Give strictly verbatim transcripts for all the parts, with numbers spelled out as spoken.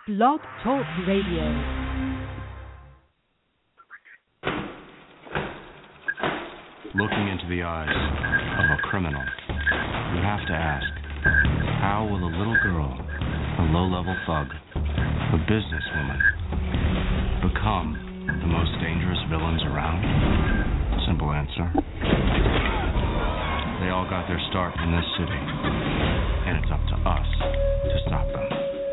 Blog Talk Radio. Looking into the eyes of a criminal, you have to ask, how will a little girl, a low-level thug, a businesswoman, become the most dangerous villains around? Simple answer. They all got their start in this city, and it's up to us to stop them.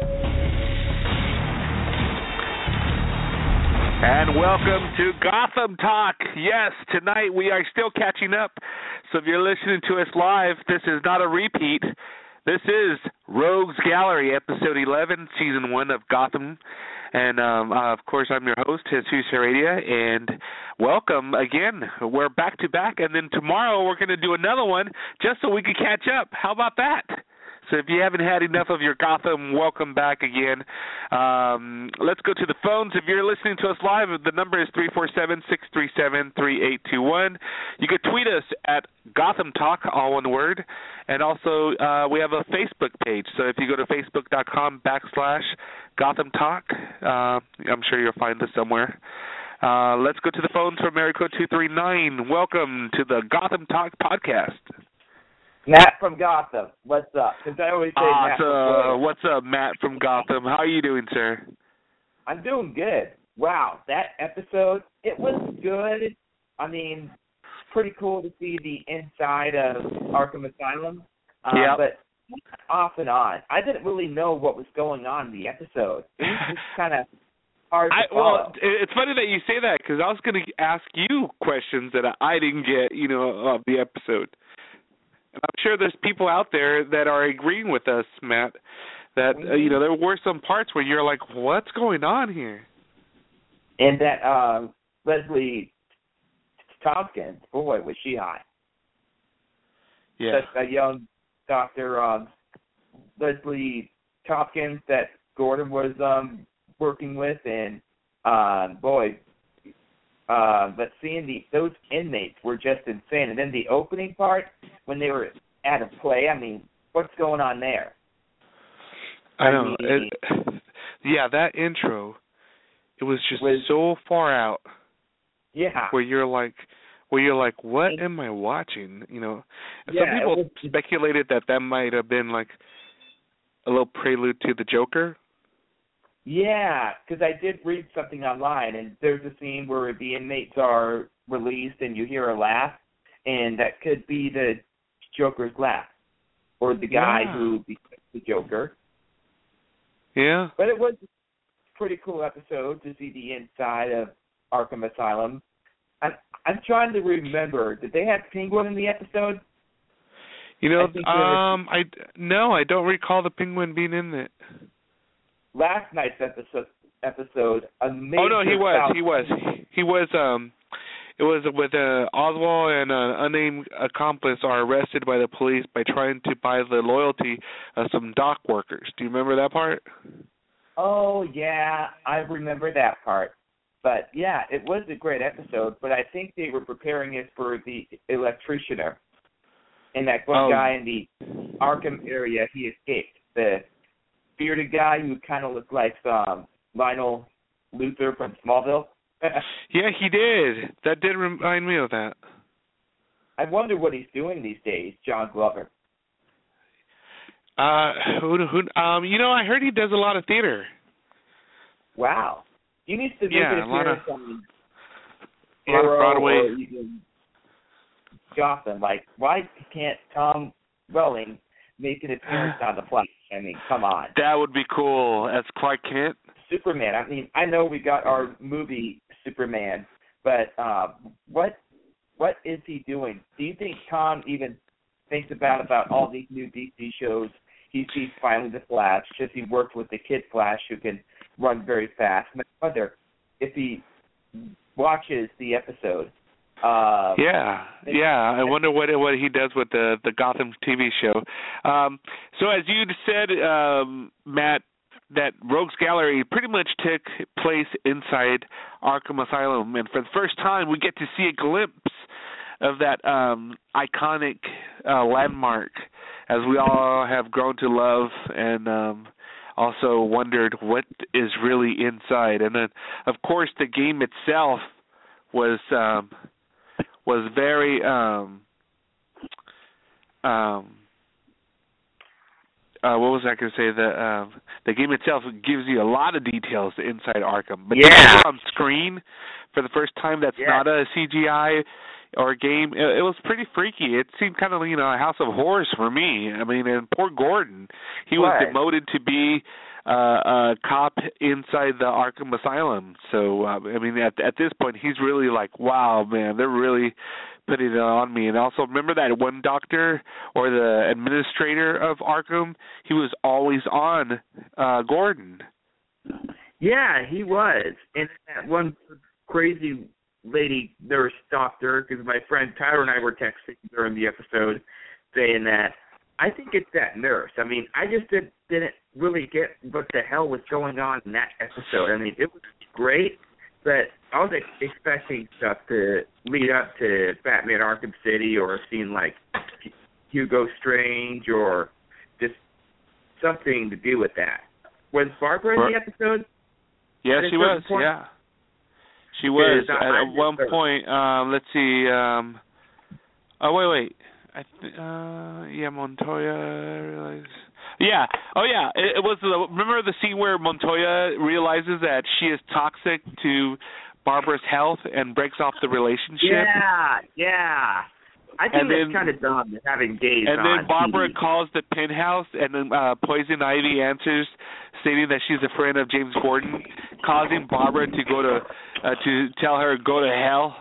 And welcome to Gotham Talk. Yes, tonight we are still catching up. So if you're listening to us live, this is not a repeat. This is Rogues Gallery, episode eleven, season one of Gotham. And, um, uh, of course, I'm your host, Jesus Heredia, and welcome again. We're back-to-back, and then tomorrow we're going to do another one just so we can catch up. How about that? So if you haven't had enough of your Gotham, welcome back again. Um, let's go to the phones. If you're listening to us live, the number is three four seven, six three seven, three eight two one. You can tweet us at Gotham Talk, all one word. And also, uh, we have a Facebook page. So if you go to facebook.com backslash Gotham Talk, uh, I'm sure you'll find us somewhere. Uh, let's go to the phones from area code two three nine. Welcome to the Gotham Talk podcast. Matt from Gotham, what's up? Because I always say uh, Matt. So, what's up, Matt from Gotham? How are you doing, sir? I'm doing good. Wow, that episode, it was good. I mean, it's pretty cool to see the inside of Arkham Asylum. Uh, yeah. But off and on, I didn't really know what was going on in the episode. It was just kind of hard to I, follow. well, it's funny that you say that because I was going to ask you questions that I didn't get, you know, of the episode. I'm sure there's people out there that are agreeing with us, Matt, that, uh, you know, there were some parts where you're like, what's going on here? And that uh, Leslie Tompkins, boy, was she hot. Yeah. That's a young Doctor Um, Leslie Tompkins that Gordon was um, working with, and, uh, boy, Uh, but seeing the those inmates were just insane. And then the opening part, when they were at a play, I mean, what's going on there? I know. mean, it, yeah, that intro, it was just was, so far out. Yeah. Where you're like, where you're like, what it, am I watching? You know, and yeah, some people was, speculated that that might have been like a little prelude to the Joker. Yeah, because I did read something online, and there's a scene where the inmates are released and you hear a laugh, and that could be the Joker's laugh, or the guy yeah. who becomes the Joker. Yeah. But it was a pretty cool episode to see the inside of Arkham Asylum. I'm, I'm trying to remember, did they have Penguin in the episode? You know, I um, I, no, I don't recall the Penguin being in it. Last night's episode, episode a major oh no, he was, South- he was, he was. Um, it was with uh, Oswald and an unnamed accomplice are arrested by the police by trying to buy the loyalty of some dock workers. Do you remember that part? Oh yeah, I remember that part. But yeah, it was a great episode. But I think they were preparing it for the electricianer, and that one oh. guy in the Arkham area, he escaped. The bearded guy who kind of looked like um, Lionel Luthor from Smallville. Yeah, he did. That did remind me of that. I wonder what he's doing these days, John Glover. Uh, who, who, um, you know, I heard he does a lot of theater. Wow. He needs to make yeah, an a lot of, on a lot of Broadway. Or even Gotham. Like, why can't Tom Welling make an appearance on The Flash? I mean, come on. That would be cool. As Clark Kent? Superman. I mean, I know we got our movie Superman, but uh, what what is he doing? Do you think Tom even thinks about about all these new D C shows? He sees finally The Flash, because he worked with the Kid Flash who can run very fast. I wonder if he watches the episode. Uh, yeah, yeah. I wonder what what he does with the the Gotham T V show. Um, so as you said, um, Matt, that Rogues Gallery pretty much took place inside Arkham Asylum, and for the first time, we get to see a glimpse of that um, iconic uh, landmark, as we all have grown to love and um, also wondered what is really inside. And then, of course, the game itself was um, was very um, um, uh, what was I going to say? The um, the game itself gives you a lot of details inside Arkham, but Yeah. on screen for the first time, that's Yeah. not a C G I or a game. It, it was pretty freaky. It seemed kind of, you know, a house of horrors for me. I mean, and poor Gordon, he was Right. demoted to be uh, a cop inside the Arkham Asylum. So uh, I mean, at at this point, he's really like, wow, man, they're really putting it on me. And also, remember that one doctor or the administrator of Arkham? He was always on uh, Gordon. Yeah, he was. And that one crazy lady nurse doctor, because my friend Tyler and I were texting during the episode saying that I think it's that nurse. I mean, I just did, didn't really get what the hell was going on in that episode. I mean, it was great, but I was ex- expecting stuff to lead up to Batman Arkham City or a scene like Hugo Strange or just something to do with that. Was Barbara in the episode? Yeah, At a she certain was, point? yeah. She was. Because I- At, I at one just- point, um, let's see. Um, oh, wait, wait. I th- uh, yeah, Montoya realized. Yeah. Oh, yeah. It, it was. The, remember the scene where Montoya realizes that she is toxic to Barbara's health and breaks off the relationship? Yeah, yeah. I think And that's then- kind of dumb having gays And on then Barbara T V. calls the penthouse, and then uh, Poison Ivy answers, stating that she's a friend of James Gordon, causing Barbara to go to uh, to tell her go to hell.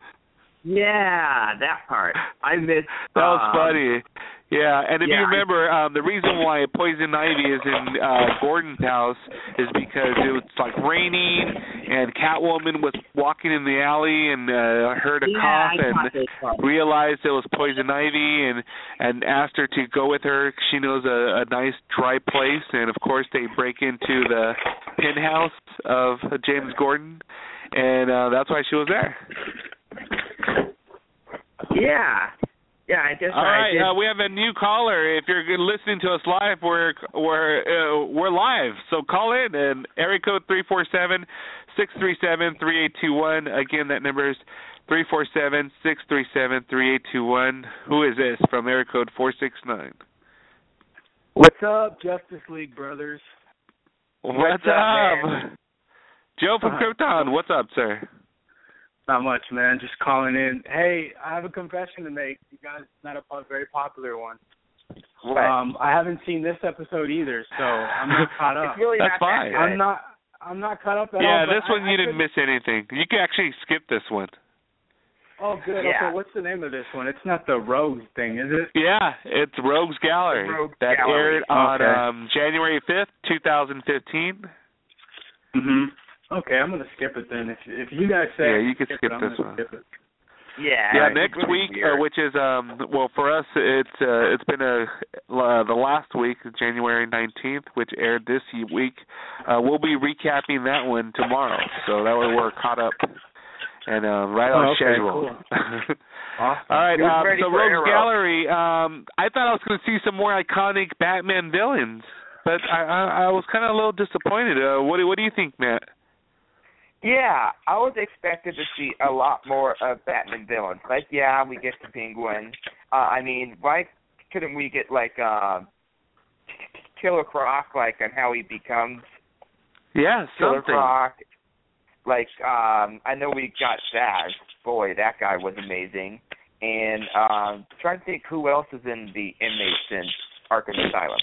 Yeah, that part. I missed. That was um, funny. Yeah, and if yeah, you I- remember, um, the reason why Poison Ivy is in uh, Gordon's house is because it was like raining, and Catwoman was walking in the alley and uh, heard a Yeah, cough I caught and those parts. realized it was Poison Ivy and and asked her to go with her. She knows a, a nice dry place, and of course they break into the penthouse of James Gordon, and uh, that's why she was there. Yeah, yeah. I guess All I right, did. uh, we have a new caller. If you're listening to us live, we're we're uh, we're live. So call in and area code three four seven, six three seven, three eight two one. Again, that number is three four seven, six three seven, three eight two one. Who is this from area code four six nine? What's up, Justice League brothers? What's, What's up, up? man? Joe from Uh, Krypton. What's up, sir? Not much, man. Just calling in. Hey, I have a confession to make. You guys, not a po- very popular one. What? Um, I haven't seen this episode either, so I'm not caught up. It's really That's not that fine. good. I'm not. I'm not caught up at all. Yeah, but this I- one you I didn't could- miss anything. You can actually skip this one. Oh, good. Yeah. Okay, what's the name of this one? It's not the Rogues thing, is it? Yeah, it's Rogues Gallery. Rogues that Gallery. aired on Okay. um, January fifth, twenty fifteen. Mhm. Okay, I'm gonna skip it then. If if you guys say Yeah, I you can skip skip it, I'm this gonna one. skip it. Yeah. Yeah, Right. next It's really week, uh, weird. which is um, well for us, it's uh, it's been a uh, the last week, January nineteenth, which aired this week. Uh, we'll be recapping that one tomorrow, so that way we're caught up and uh, right on Oh, okay, schedule. Awesome. All right, Who's um, ready so for Rogues Arrow? Gallery. Um, I thought I was going to see some more iconic Batman villains, but I I, I was kind of a little disappointed. Uh, what do what do you think, Matt? Yeah, I was expected to see a lot more of Batman villains. Like, yeah, we get the Penguin. Uh, I mean, why couldn't we get, like, uh, Killer Croc, like, on how he becomes Yeah, Killer something. Croc? Like, um, I know we got Zaz. Boy, that guy was amazing. And um, trying to think who else is in the inmates in Arkham Asylum.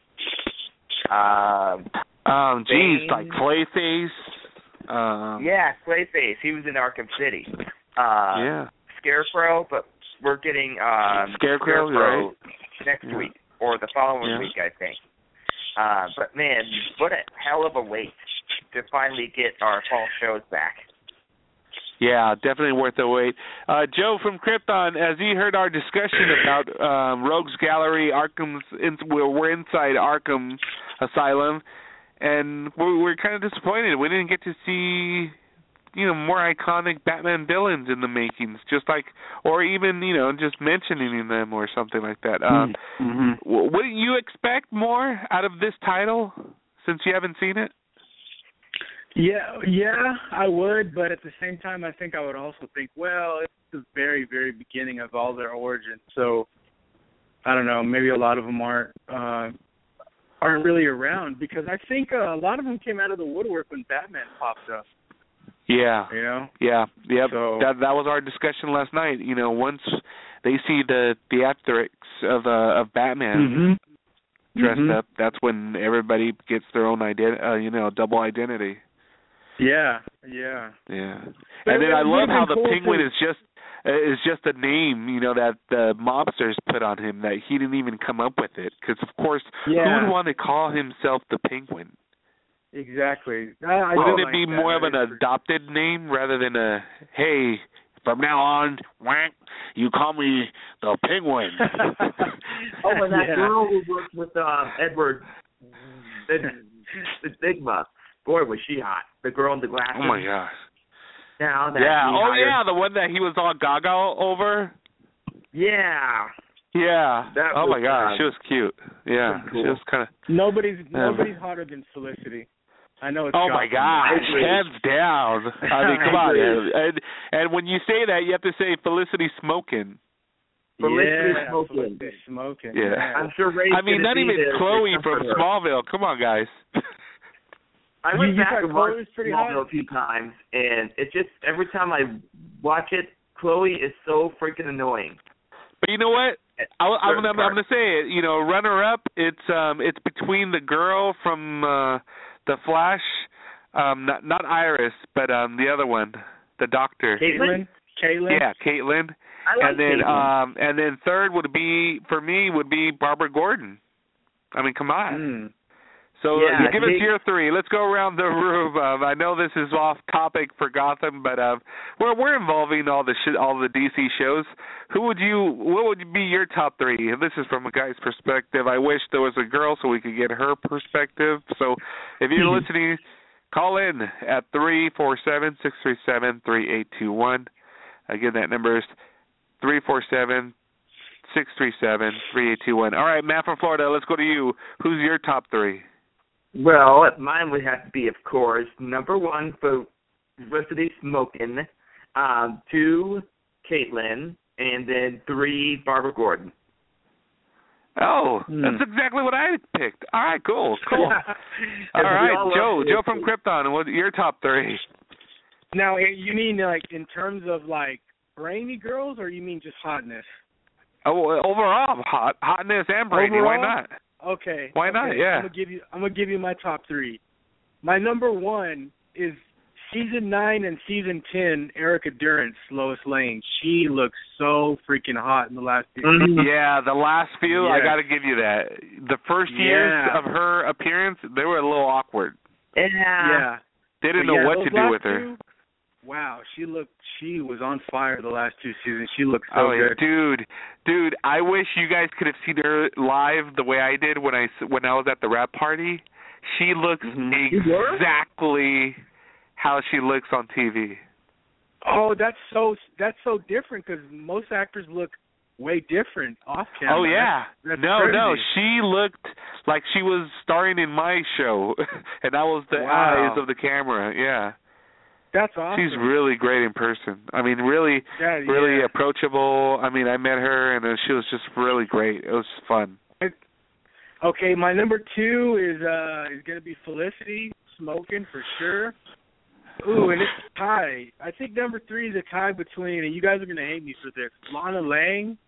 Um, Um, geez, Bane. like Clayface. Um, yeah, Clayface. He was in Arkham City. Uh, yeah. Scarecrow, but we're getting um, Scarecrow, right. next Yeah. week or the following Yeah. week, I think. Uh, but man, what a hell of a wait to finally get our fall shows back. Yeah, definitely worth the wait. Uh, Joe from Krypton, as you heard our discussion about um, Rogues Gallery, Arkham's, in, we're, we're inside Arkham Asylum, and we're, we're kind of disappointed. We didn't get to see, you know, more iconic Batman villains in the makings, just like, or even, you know, just mentioning them or something like that. Uh, Mm-hmm. w- What do you expect more out of this title? since you haven't seen it? Yeah, yeah, I would, but at the same time, I think I would also think, well, it's the very, very beginning of all their origins, so I don't know, maybe a lot of them aren't uh, aren't really around, because I think uh, a lot of them came out of the woodwork when Batman popped up. Yeah. You know? Yeah. Yep. So, that that was our discussion last night. You know, once they see the theatrics of uh, of Batman mm-hmm. dressed mm-hmm. up, that's when everybody gets their own identi- uh, you know, double identity. Yeah, yeah. Yeah. But and then I love how the cool Penguin too. is just uh, is just a name, you know, that the mobsters put on him, that he didn't even come up with it. Because, of course, yeah. who would want to call himself the Penguin? Exactly. I, I Wouldn't it like be that. more of an adopted name rather than a, hey, from now on, wank, you call me the Penguin? Oh, and that yeah. girl who worked with uh, Edward Stigma. Boy, was she hot. The girl in the glasses. Oh, my gosh. Now that yeah. he Oh, hired... yeah, the one that he was all gaga over? Yeah. Yeah. That oh, was, my gosh, uh, she was cute. Yeah, cool. she was kind of... Nobody's Um, nobody's hotter than Felicity. I know it's Oh my shocking. gosh, hands down. I mean, come on. agree. And and when you say that, you have to say Felicity Smoking. Felicity yeah, Smoking. Felicity Smoking. Yeah. Yeah. I'm sure Ray's I mean, gonna not be even there to Chloe comfort from her. Smallville. Come on, guys. I went You- you back thought and Chloe watched was pretty Smallville hot? a few times, and it just every time I watch it, Chloe is so freaking annoying. But you know what? I, I'm, Certain I'm, I'm going to say it. You know, runner up. It's um, it's between the girl from uh, the Flash, um, not not Iris, but um, the other one, the doctor. Caitlin. Caitlin. Yeah, Caitlin. I like and then Caitlin. um, and then third would be for me would be Barbara Gordon. I mean, come on. Mm. So Yeah, uh, give us Kate- your three. Let's go around the room. Um, I know this is off topic for Gotham, but um, we're we're involving all the sh- all the D C shows. Who would you? What would be your top three? And this is from a guy's perspective. I wish there was a girl so we could get her perspective. So if you're Mhm. listening, call in at three four seven six three seven three eight two one. Again, that number is three four seven six three seven three eight two one. All right, Matt from Florida. Let's go to you. Who's your top three? Well, mine would have to be, of course, number one for Felicity Smokin', um, two, Caitlin, and then three, Barbara Gordon. Oh, Hmm. that's exactly what I picked. All right, cool, cool. All And we right, all love Joe, Felicity. Joe from Krypton. What your top three? Now, eh, you mean like in terms of like brainy girls, or you mean just hotness? Oh, overall, hot, hotness and brainy. Why Overall? not? Okay. Why not? okay. Yeah. I'm gonna give you. I'm gonna give you my top three. My number one is season nine and season ten. Erica Durance, Lois Lane. She looks so freaking hot in the last few. Mhm. Yeah, the last few, I Yes. got to give you that. The first years Yeah. of her appearance, they were a little awkward. Yeah. Yeah. They didn't But know yeah, what those to do last with her. two, wow, she looked. She was on fire the last two seasons. She looked so Oh, yeah. good. dude, dude! I wish you guys could have seen her live the way I did when I s- when I was at the rap party. She looks Mhm. You were? exactly how she looks on T V. Oh, that's so that's so different because most actors look way different off camera. Oh yeah, That's- that's no, crazy. no, she looked like she was starring in my show, and I was the Wow. eyes of the camera. Yeah, That's awesome. she's really great in person. I mean, really, Yeah, really yeah. approachable. I mean, I met her, and uh, she was just really great. It was fun. Okay, my number two is uh is gonna be Felicity Smoking for sure. Ooh, and it's a tie. I think number three is a tie between, and you guys are gonna hate me for this, Lana Lang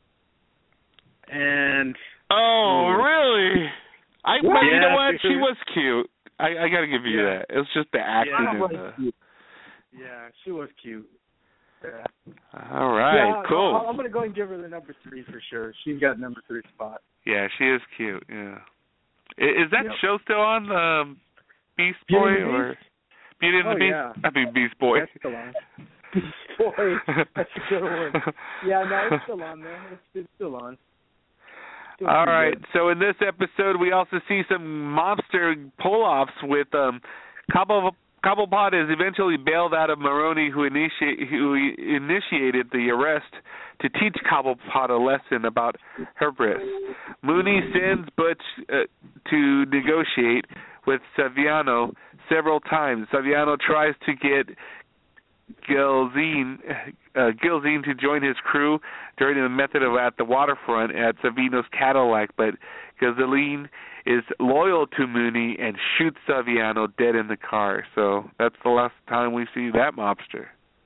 and Oh, Ooh. really? I Yeah, but you know what? for She sure. was cute. I, I got to give you Yeah. that. It was just the acting. Yeah. and the, yeah, she was cute. Yeah. all right, yeah, cool. I, I'm gonna go and give her the number three for sure. She's got number three spot. Yeah, she is cute. Yeah. I- Is that Yep. show still on? Um, Beast Beauty Boy and the or Beauty and Oh, the Beast? yeah. I mean Beast Boy. That's still on. Boy, that's a good one. Yeah, no, it's still on there. It's, it's still on. Still All pretty right. good. So in this episode, we also see some mobster pull-offs with um, Cabo Cobblepot is eventually bailed out of Maroni, who initiate who initiated the arrest, to teach Cobblepot a lesson about hubris. Mooney sends Butch uh, to negotiate, with Saviano several times. Saviano tries to get Gilzine, uh, Gilzine to join his crew during the method of at the waterfront at Savino's Cadillac, but Gilzine is loyal to Mooney and shoots Saviano dead in the car. So that's the last time we see that mobster.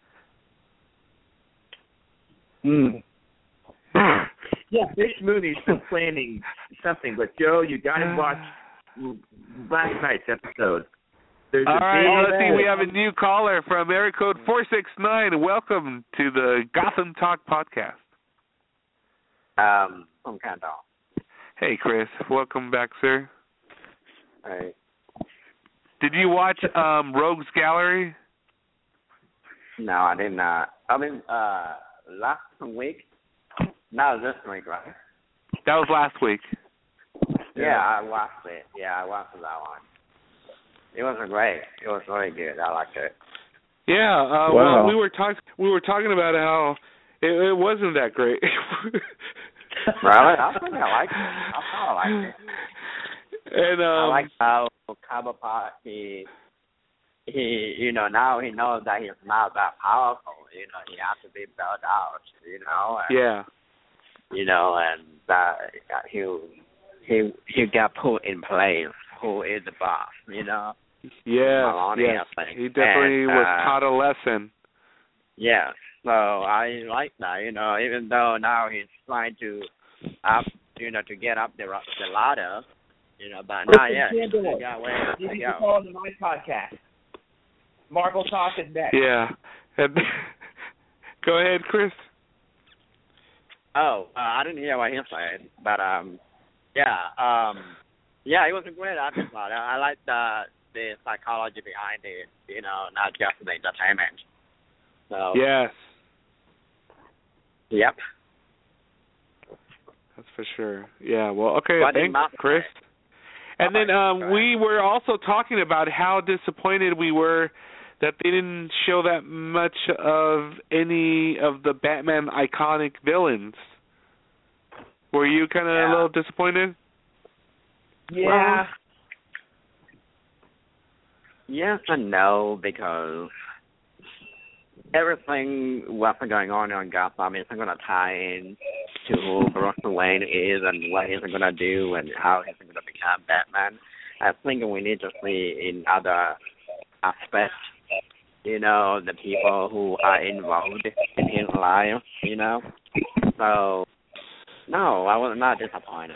Mm. Yeah, Fish Mooney's still planning something, but Joe, you got to watch last night's episode. There's All a right, big let's see. We have a new caller from area code four six nine. Welcome to the Gotham Talk podcast. Um, from Canada. Hey, Chris. Welcome back, sir. Hey. Did you watch um, Rogues Gallery? No, I did not. I mean, uh, last week. No, this week, right? That was last week. Yeah, yeah, I watched it. Yeah, I watched that one. It was great. It was really good. I liked it. Yeah. Uh, wow. Well, we were talking. We were talking about how it, it wasn't that great. Really? I think I liked it. I thought I liked it. And um, I like how Cobblepot, he, he, you know, now he knows that he's not that powerful. You know, he has to be built out. You know. And, yeah. You know, and that he he he got put in place. Who is the boss? You know. Yes, yes. He definitely and, was uh, taught a lesson. Yes. So I like that, you know, even though now he's trying to up, you know, to get up the the ladder, you know, but not yet. He got way You to need go. to call into my podcast. Marvel Talk is next. Yeah. And go ahead, Chris. Oh, uh, I didn't hear what he said, but um, yeah, um, yeah, it was a great episode. I, I like the the psychology behind it, you know, not just the entertainment. So Yes. Yep. That's for sure. Yeah. Well, okay. But Thanks, Chris. And then um, we were also talking about how disappointed we were that they didn't show that much of any of the Batman iconic villains. Were you kind of Yeah. a little disappointed? Yeah. Well, yes and no, because everything what's going on in Gotham is going to tie in to who Bruce Wayne is and what he's going to do and how he's going to become Batman. I think we need to see in other aspects, you know, the people who are involved in his life, you know. So, no, I was not disappointed.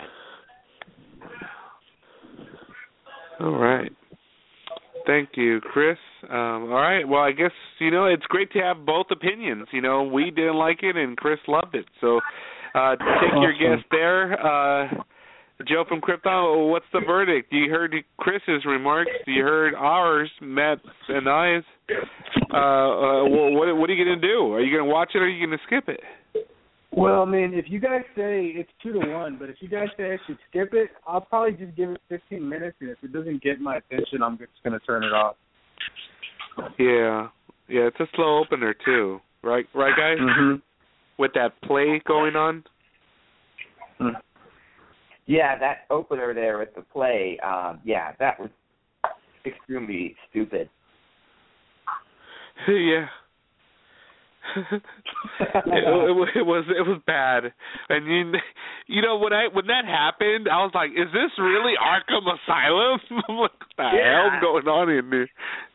All right. Thank you, Chris. Um, all right. Well, I guess, you know, it's great to have both opinions. You know, we didn't like it and Chris loved it. So uh, take awesome. your guess there. Uh, Joe from Krypton, what's the verdict? You heard Chris's remarks. You heard ours, Matt and I's. Uh, uh, well, what, what are you going to do? Are you going to watch it or are you going to skip it? Well, I mean, if you guys say it's two to one, but if you guys say I should skip it, I'll probably just give it fifteen minutes, and if it doesn't get my attention, I'm just going to turn it off. Yeah, yeah, it's a slow opener too, right? Right, guys? Mm-hmm. With that play going on. Yeah, that opener there with the play, um, yeah, that was extremely stupid. Yeah. it, it, it was it was bad, and you you know when I when that happened, I was like, "Is this really Arkham Asylum? What the yeah. hell's going on in there?"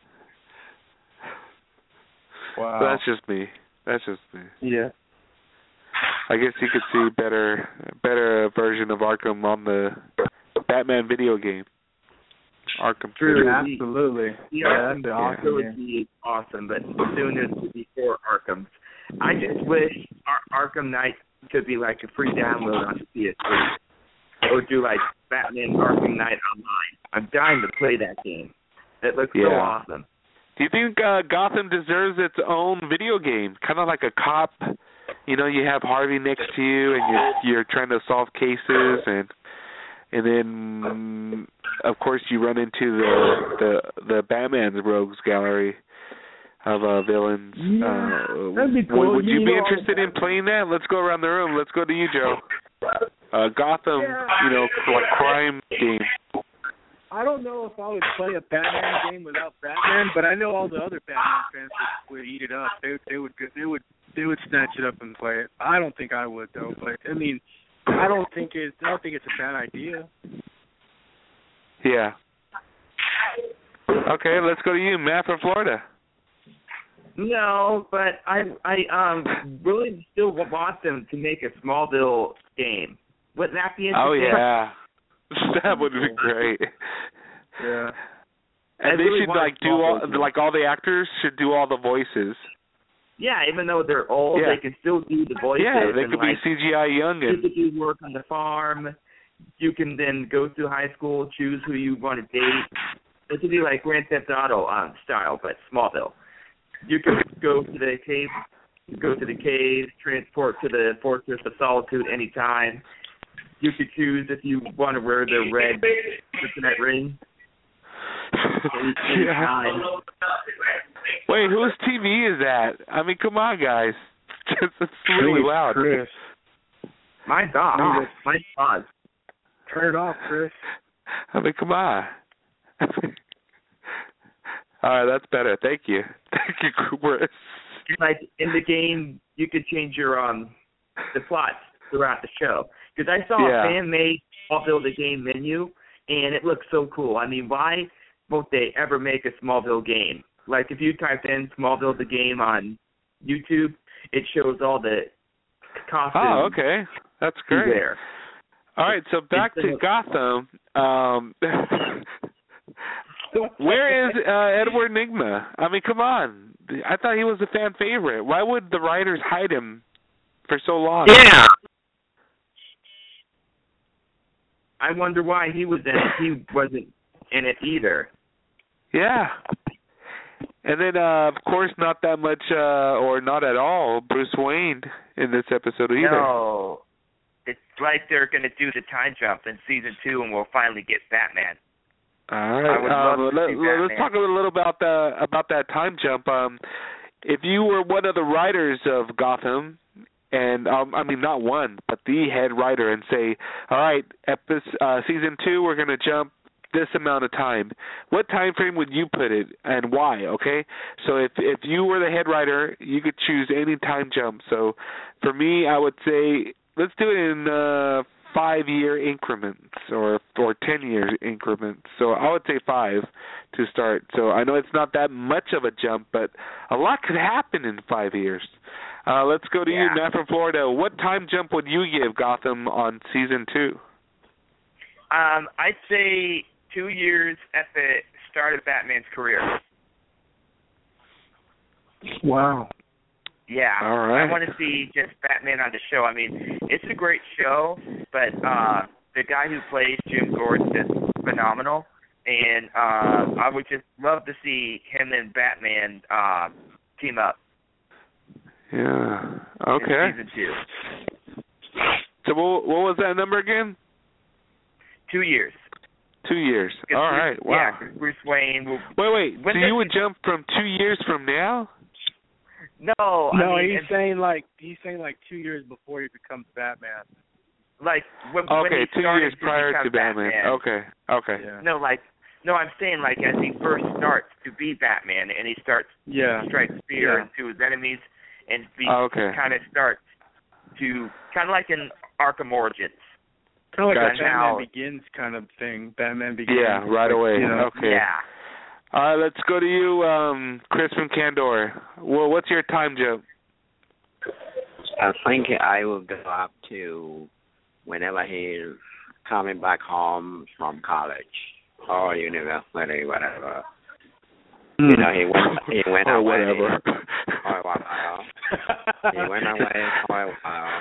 Wow, but that's just me. That's just me. Yeah. I guess you could see better better version of Arkham on the Batman video game. Arkham. True, absolutely. The yeah, Arkham that's awesome. trilogy is awesome, but soon as before Arkham. I just wish Ar- Arkham Knight could be like a free download on P S three, or do like Batman Arkham Knight Online. I'm dying to play that game. It looks yeah. so awesome. Do you think uh, Gotham deserves its own video game, kind of like a cop? You know, you have Harvey next to you, and you're you're trying to solve cases, and and then of course you run into the the, the Batman's Rogues Gallery of uh, villains. Yeah, uh, that'd be cool. Would, would you, you be know, interested in playing that? Let's go around the room. Let's go to you, Joe. Uh, Gotham, yeah. you know, like crime game. I don't know if I would play a Batman game without Batman, but I know all the other Batman fans would, would eat it up. They they would they would they would snatch it up and play it. I don't think I would though. But I mean, I don't think it. I don't think it's a bad idea. Yeah. Okay, let's go to you, Matt from Florida. No, but I I um really still want them to make a Smallville game. Wouldn't that be interesting? Oh yeah, that would be great. Yeah. And I they really should want like do Smallville all game. like all the actors should do all the voices. Yeah, even though they're old, Yeah. they can still do the voices. Yeah, they and, could like, be C G I young you and could do work on the farm. You can then go through high school, choose who you want to date. It could be like Grand Theft Auto um, style, but Smallville. You can go to the cave, go to the cave, transport to the Fortress of Solitude anytime. You could choose if you want to wear the red kryptonite ring. yeah. Wait, whose T V is that? I mean, come on, guys. It's really Please, loud. Chris. Mine's off. No, Mine's on. Turn it off, Chris. I mean, come on. All right, that's better. Thank you. Thank you, Chris. Like in the game, you could change your um the plots throughout the show. Because I saw Yeah. a fan made Smallville the game menu, and it looks so cool. I mean, why won't they ever make a Smallville game? Like if you type in Smallville the game on YouTube, it shows all the costumes. Oh, okay. That's great. There. All right, so back to Gotham. Um, where is uh, Edward Nygma? I mean, come on. I thought he was a fan favorite. Why would the writers hide him for so long? Yeah. I wonder why he was in it. He wasn't in it either. Yeah. And then, uh, of course, not that much, uh, or not at all, Bruce Wayne in this episode either. No. It's like they're going to do the time jump in season two, and we'll finally get Batman. All I would right. love Um, to let, see let's Batman. talk a little about the about that time jump. Um, if you were one of the writers of Gotham, and um, I mean not one, but the head writer, and say, all right, episode, uh, season two, we're going to jump this amount of time. What time frame would you put it, and why? Okay, so if if you were the head writer, you could choose any time jump. So for me, I would say let's do it in uh, five year increments or or ten year increments. So I would say five to start. So I know it's not that much of a jump, but a lot could happen in five years. Uh, let's go to Yeah. you, Matt from Florida. What time jump would you give Gotham on season two? Um, I'd say two years at the start of Batman's career. Wow. Yeah. All right. I want to see just Batman on the show. I mean, it's a great show, but uh, the guy who plays Jim Gordon is phenomenal, and uh, I would just love to see him and Batman uh, team up Yeah. Okay. in season two. So what, what was that number again? Two years. Two years. 'Cause All Bruce, right. Wow. Yeah, 'cause Bruce Wayne will... Wait, wait. When so does you would he- jump from two years from now? No, No, I mean, he's it's saying like he's saying like two years before he becomes Batman. like when, when Okay, he two started years prior become to Batman. Okay. Okay. Yeah. No, like no, I'm saying like as he first starts to be Batman and he starts Yeah. to strike fear Yeah. into his enemies and be Oh, okay. kind of starts to kind of like in Arkham Origins. Kind of like Gotcha. a Batman Now- Begins kind of thing. Batman Begins. Yeah, right like, away. You know, Okay. Yeah. All right, let's go to you, um, Chris from Candor. Well, what's your time jump? I think I will go up to whenever he's coming back home from college or university, whatever. Hmm. You know, he went he went or away whatever. for a while. He went away for a while.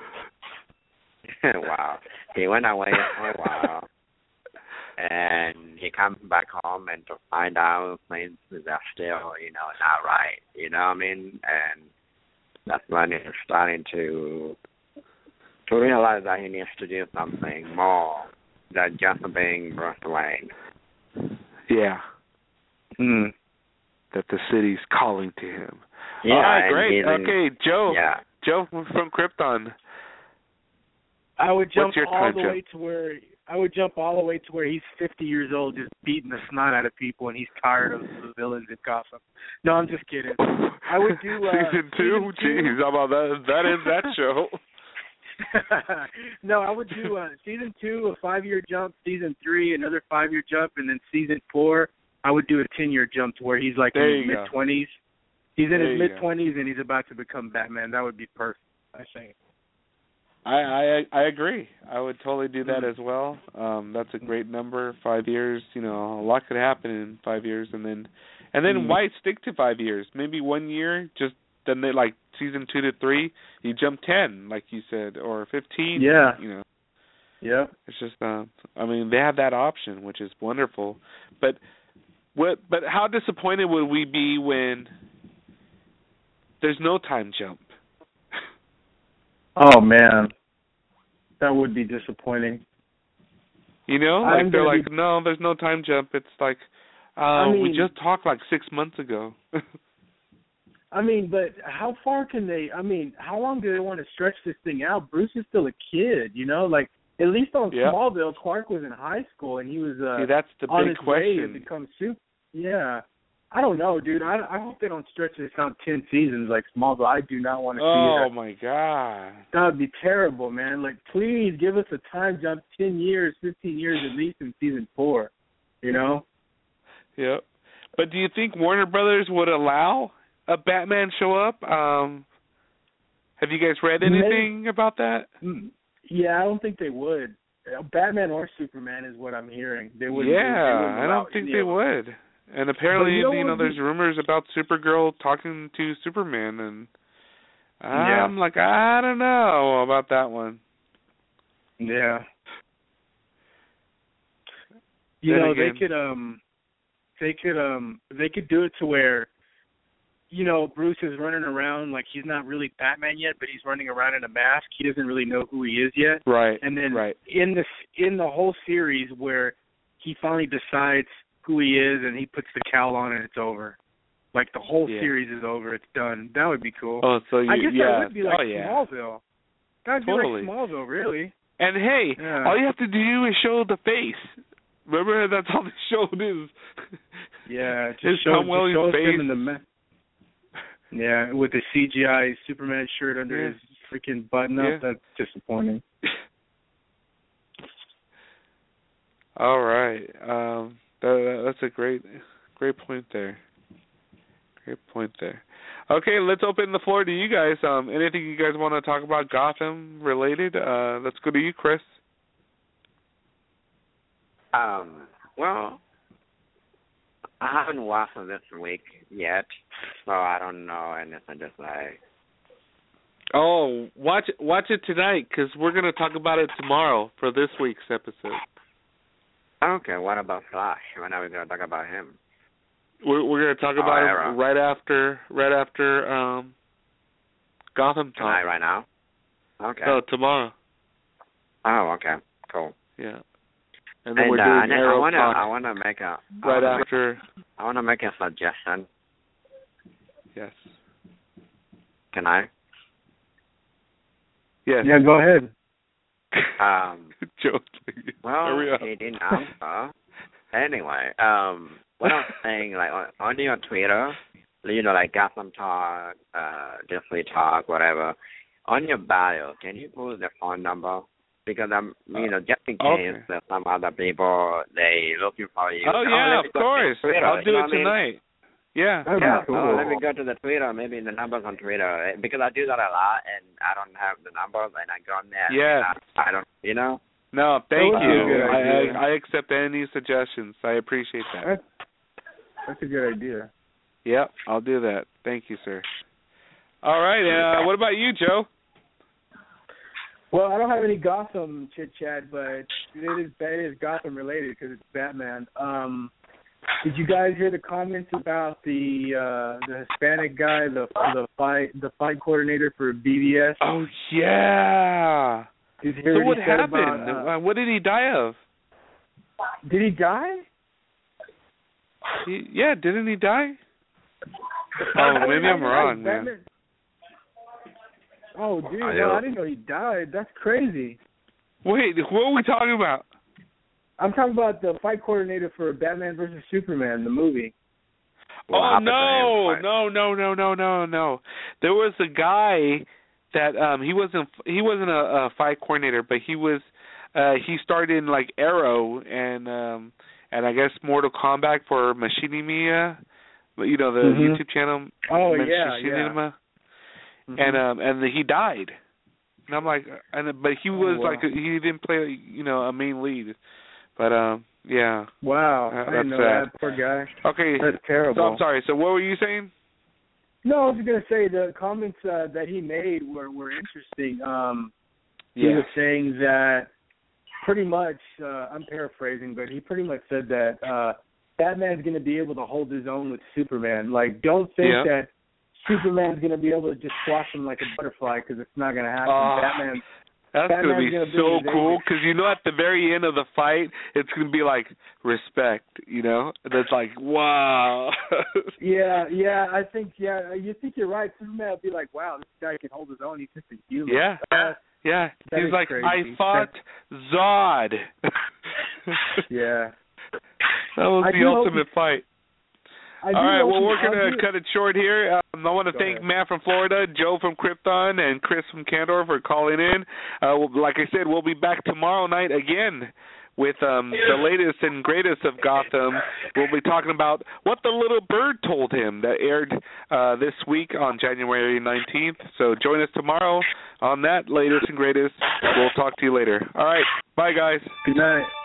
Wow. He went away for a while. And he comes back home and to find out things are still, you know, not right. You know what I mean? And that's when he's starting to to realize that he needs to do something more than just being Bruce Wayne. Yeah, Hmm. that the city's calling to him. Yeah, All right, and great. he's in- Okay, Joe. Yeah. Joe from Krypton. I would jump What's your all time the jump? way to where I would jump all the way to where he's fifty years old, just beating the snot out of people, and he's tired of the villains in Gotham. No, I'm just kidding. I would do uh, season two. Season Jeez, how about that? That is that show. No, I would do uh, season two, a five-year jump. Season three, another five-year jump, and then season four, I would do a ten-year jump to where he's like There in his you mid twenties. He's in There his you mid twenties, and he's about to become Batman. That would be perfect, I think. I, I I agree. I would totally do that Mm. as well. Um, that's a great number. Five years, you know, a lot could happen in five years, and then and then Mm. why stick to five years? Maybe one year, just then they like season two to three, you jump ten, like you said, or fifteen. Yeah. You know, Yeah. it's just. Uh, I mean, they have that option, which is wonderful. But what? But how disappointed would we be when there's no time jump? Oh, man. That would be disappointing. You know, I'm like they're gonna like, be- no, there's no time jump. It's like, uh, I we mean- just talked like six months ago. I mean, but how far can they, I mean, how long do they want to stretch this thing out? Bruce is still a kid, you know? Like, at least on Yeah. Smallville, Clark was in high school, and he was uh, See, that's the on big his way to question. become super. Yeah. I don't know, dude. I, I hope they don't stretch this out ten seasons like Smallville. I do not want to Oh see that. my god. That would be terrible, man. Like, please give us a time jump, ten years, fifteen years at least in season four, you know? Yep. But do you think Warner Brothers would allow a Batman show up? Um, have you guys read anything about that? Mm, Yeah, I don't think they would. Uh, Batman or Superman is what I'm hearing. They wouldn't. Yeah, they wouldn't I allow don't think any they of them. would. And apparently, But you know you know, what there's we- rumors about Supergirl talking to Superman, and Yeah. I'm like, I don't know about that one. Yeah. You Then know, again- they could um they could um they could do it to where, you know, Bruce is running around like he's not really Batman yet, but he's running around in a mask. He doesn't really know who he is yet. Right. And then right. in this in the whole series where he finally decides who he is and he puts the cowl on and it's over. Like the whole Yeah. series is over, it's done. That would be cool. Oh, so you, I guess yeah. that would be like oh, yeah. Smallville. That would Totally. be like Smallville, really. And hey, Yeah. all you have to do is show the face. Remember, that's all they showed is. Yeah, just His show, Tom just Welling shows face. him in the ma- yeah, with the C G I Superman shirt under Yeah. his freaking button up. Yeah. That's disappointing. All right. Um, that, that's a great, great point there. Great point there. Okay, let's open the floor to you guys. Um, anything you guys want to talk about Gotham related? Uh, let's go to you, Chris. Um, well, I haven't watched it this week yet, so I don't know anything to say. Oh, watch it, watch it tonight because we're going to talk about it tomorrow for this week's episode. Okay, what about Flash? When are we going to talk about him? We're, we're going to talk Oh, about Arrow. it right after, right after um, Gotham Tonight, talk. right now? Okay. No, tomorrow. Oh, okay, cool. Yeah. And then And we're uh, doing and then I Arrow wanna, talk I wanna make a, I right wanna after. Make, I wanna make a suggestion. Yes. Can I? Yes. Yeah, go ahead. Um, Joe, well, hurry up. he didn't answer. Anyway, um, what I'm saying, like on, on your Twitter, you know, like Gotham Talk, uh, Disney Talk, whatever. On your bio, can you put the phone number? Because I'm, you know, just in case Okay. that some other people they looking for you. Oh, let yeah, me of go to course. Twitter, I'll you do know it what I mean? tonight. Yeah. That'd Yeah, be cool. so let me go to the Twitter, maybe the numbers on Twitter, because I do that a lot, and I don't have the numbers, and I go on there. Yeah. and I, I don't, you know. No, thank That would you. be a good I, idea. I I accept any suggestions. I appreciate that. That's, that's a good idea. Yep, I'll do that. Thank you, sir. All right. Uh, what about you, Joe? Well, I don't have any Gotham chit chat, but it is it is Gotham related because it's Batman. Um, did you guys hear the comments about the uh, the Hispanic guy, the the fight the fight coordinator for B V S? Oh yeah. Did you hear So what what he said happened? about, uh, uh, what did he die of? did he die? He, yeah, didn't he die? Oh, maybe I'm wrong, man. Batman- Oh, dude, I no, know. I didn't know he died. That's crazy. Wait, what are we talking about? I'm talking about the fight coordinator for Batman versus Superman, the movie. Oh no, no, no, no, no, no, no! There was a guy that um he wasn't he wasn't a, a fight coordinator, but he was uh he started in like Arrow and um and I guess Mortal Kombat for Machinima, you know the mm-hmm. YouTube channel. Oh Machinima. yeah, yeah. Mm-hmm. And um and he died, and I'm like, and but he was oh, wow. like he didn't play you know a main lead, but um yeah. Wow, uh, I didn't know sad. that. Poor guy. Okay, that's terrible. So I'm sorry. So what were you saying? No, I was just gonna say the comments uh, that he made were were interesting. Um, yeah. He was saying that pretty much. Uh, I'm paraphrasing, but he pretty much said that uh, Batman's gonna be able to hold his own with Superman. Like, don't think yeah. that Superman's gonna be able to just squash him like a butterfly, because it's not gonna happen. Uh, Batman. That's Batman's gonna be gonna so be cool, because you know at the very end of the fight, it's gonna be like respect, you know. That's like wow. yeah, yeah. I think yeah. You think you're right. Superman would be like, wow, this guy can hold his own. He's just a human. Yeah, uh, yeah. That He's like, crazy. I fought Zod. yeah. That was I the ultimate he, fight. I All right, well, he, we're going to do, cut it short here. Um, I want to Go thank ahead. Matt from Florida, Joe from Krypton, and Chris from Candor for calling in. Uh, well, like I said, we'll be back tomorrow night again with um, the latest and greatest of Gotham. We'll be talking about What the Little Bird Told Him that aired uh, this week on January nineteenth. So join us tomorrow on that latest and greatest. We'll talk to you later. All right, bye, guys. Good night.